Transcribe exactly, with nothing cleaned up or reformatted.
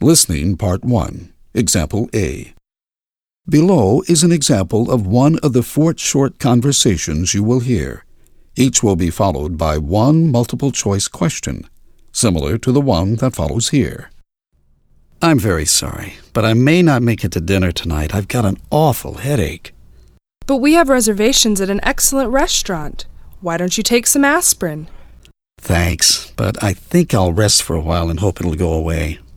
Listening Part one. Example A. Below is an example of one of the four short conversations you will hear. Each will be followed by one multiple-choice question, similar to the one that follows here. I'm very sorry, but I may not make it to dinner tonight. I've got an awful headache. But we have reservations at an excellent restaurant. Why don't you take some aspirin? Thanks, but I think I'll rest for a while and hope it'll go away.